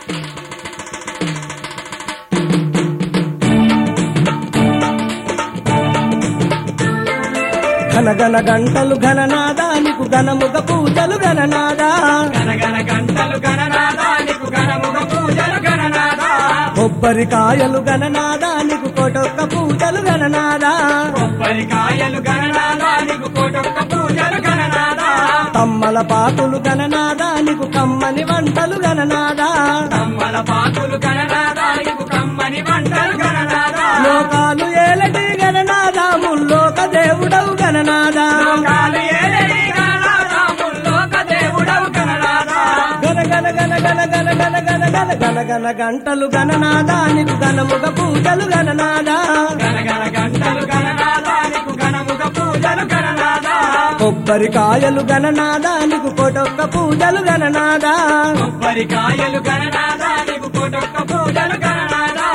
గనగన గంటలు గణనాదానికి ఘనముగ పూజలు గణనాదా గనగన గంటలు గణనాదానికి ఘనముగ పూజలు గణనాదా కొబ్బరికాయలు గణనాదానికి కోటొక్క పూజలు గణనాదా కొబ్బరికాయలు గణనాదానికి కోటొక్క పూజలు గణనాదా తమ్మల పాకులు గణనాదానికి కమ్మని వంటలు గణనాదా తమ్మల పాకులు గణనాదానికి కమ్మని వంటలు గణనాదా లోకాలు ఏలటి గణనాదా ముల్లోక దేవుడవు గణనాదా లోకాలు ఏలటి గణనాదా ముల్లోక దేవుడవు గణనాదా గనగన గనగన గనగన గనగన గనగన గంటలు గణనాదానికి ఘనముగ పూజలు గణనాదా గనగన గంటలు గణనాదానికి ఘనముగ పూజలు గణనాదా కొబ్బరికాయలు గణనాదానికి కోటొక్క పూజలు గణనాదా కొబ్బరికాయలు గణనాదానికి కోటొక్క పూజలు గణనాదా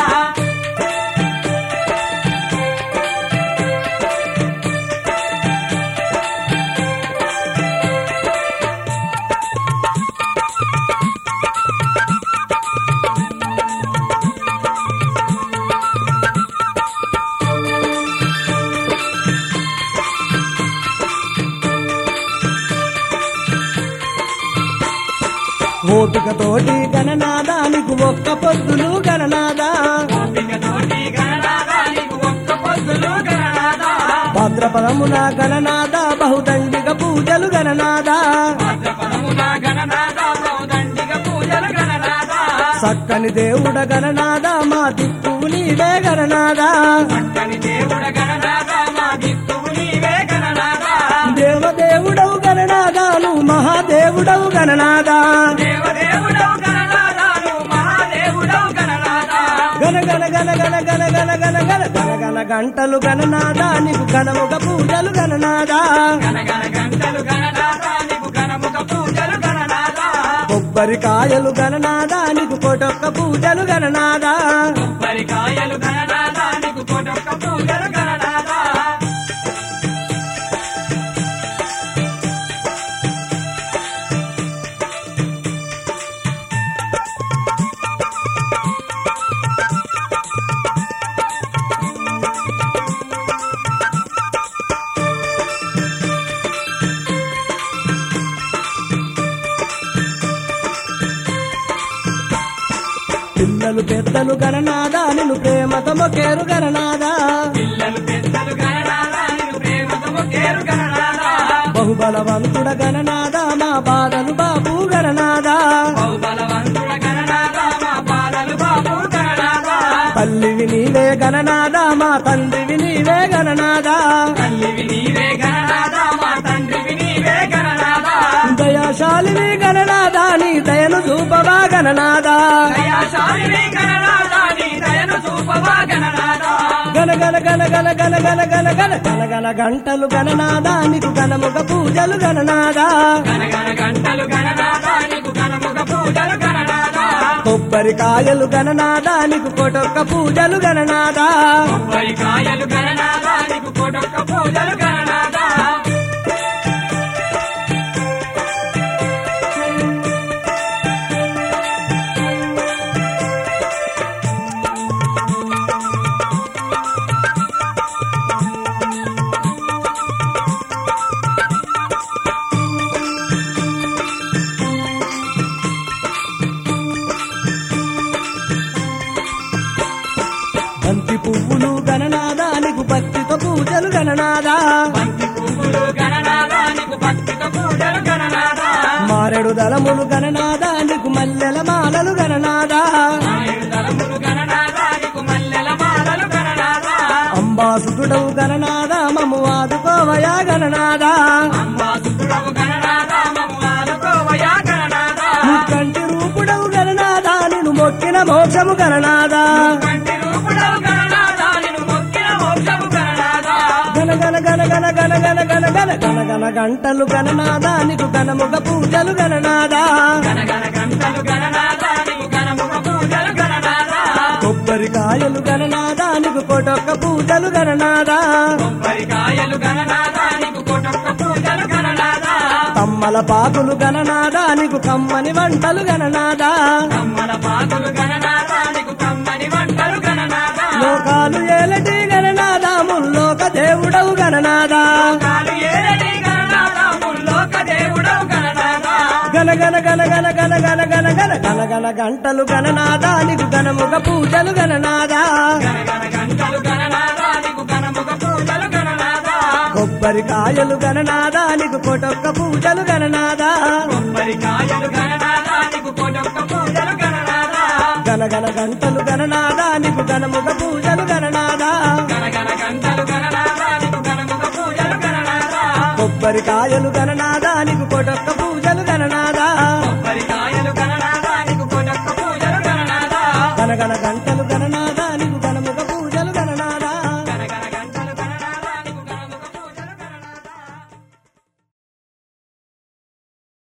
ఓపికతోటి గణనాదానికి ఒక్క పొద్దులు గణనాదా ఓపికతోటి గణనాదానికి ఒక్క పొద్దులు గణనాదా భద్రపదమున గణనాద బహుదండిగ పూజలు గణనాదా భద్రపదమున గణనాదా బహుదండిగ పూజలు గణనాదా చక్కని దేవుడ గణనాద మా దిక్కువు నీవే గణనాదా చక్కని దేవుడ గణనాదా మా దిక్కువు నీవే గణనాదా దేవదేవుడవు గణనాదాలు మహాదేవుడవు గణనాదా దేవదేవుడవు గణనాదాలు మహాదేవుడవు గణనాదా గనగన గనగన గనగన గనగన గనగన గంటలు గణనాదానికి ఘనముగ పూజలు గణనాదా గనగన గంటలు గణనాదానికి ఘనముగ పూజలు గణనాదా కొబ్బరికాయలు గణనాదానికి కోటొక్క పూజలు గణనాదా కొబ్బరికాయలు గణనాదానికి కోటొక్క పూజలు గణనాదా పిల్లలు పెద్దలు గణనాదా నిన్ను ప్రేమతో మొక్కేరు గణనాదా పిల్లలు పెద్దలు గణనాదా నిన్ను ప్రేమతో మొక్కేరు గణనాదా బహుబలవంతుడ గణనాదా మా బాధలు బాబు గణనాదా బహుబలవంతుడ గణనాదా మా బాలలు బాబు గణనాదా తల్లివి నీవే గణనాదా మా తండ్రివి నీవే గణనాదా తల్లివి నీవే గణనాదా మా తండ్రివి నీవే గణనాదా దయాశాలిని గణనాదా నీ దయను చూపవా గణనాదా దయాశాలిని గణనాదా నీ దయను చూపవా గణనాదా గనగన గనగన గనగన గనగన గనగన గంటలు గణనాదానికి ఘనముగ పూజలు గణనాదా గనగన గంటలు గణనాదానికి ఘనముగ పూజలు గణనాదా కొబ్బరికాయలు గణనాదానికి కోటొక్క పూజలు గణనాదా కొబ్బరికాయలు గణనాదానికి కోటొక్క పూజలు గణనాదా బంతి పువ్వులు గణనాదానికి భక్తితో పూజలు గణనాదా బంతి పువ్వులు గణనాదానికి భక్తితో పూజలు గణనాదా మారెడు దళములు గణనాదానికి మల్లెల మాలలు గణనాదా ఆయుడు దళములు గణనాదానికి మల్లెల మాలలు గణనాదా అంబాసుడవు గణనాదా మము ఆదుకోవయా గణనాదా అంబాసుడవు గణనాదా మమ్ము ఆదుకోవయా గణనాదా కంటి రూపుడవు గణనాదా నిన్ను మొక్కిన మోక్షము గణనాదా కంటి రూపుడవు గణనాదా నిన్ను మొక్కిన మోక్షము గణనాదా గనగన గనగన గనగన గనగన గనగన గంటలు గణనాదానికి ఘనముగ పూజలు గణనాదా గనగన గంటలు గణనాదానికి ఘనముగ పూజలు గణనాదా కొబ్బరికాయలు గణనాదానికి కోటొక్క పూజలు గణనాదా కొబ్బరికాయలు గణనాదానికి కోటొక్క పూజలు గణనాదా తమ్మ తమ్మల పాకులు గణనాదా నీకు కమ్మని వంటలు గణనాదా కమ్మల పాకులు గణనాదా నీకు కమ్మని వంటలు గణనాదా లోకాలు ఏలటి గణనాదా ముల్లోక దేవుడవు గణనాదా కాలు ఏరటి గణనాదా ముల్లోక దేవుడవు గణనాదా గణ గణ గణ గణ గణ గణ గణ గణ గణ గణ గంటలు గణనాదా నీకు గణముగ పూజలు గణనాదా గణగణ గంటలు గణనాదా నీకు గణముగ పూజలు గణనాదా కొబ్బరికాయలు గణనాదా నీకు కొటొక్క పూజలు గణనాదా కొబ్బరికాయలు గణనాదా నీకు కొడొక్క పూజలు గణనాదా గణగణ గంటలు గణనాదా నీకు గణముగ పూజలు గణనాదా గణగణ గంటలు గణనాదా నీకు గణముగ పూజలు గణనాదా కొబ్బరికాయలు గణనాదా నీకు కొటొక్క పూజలు గణనాదా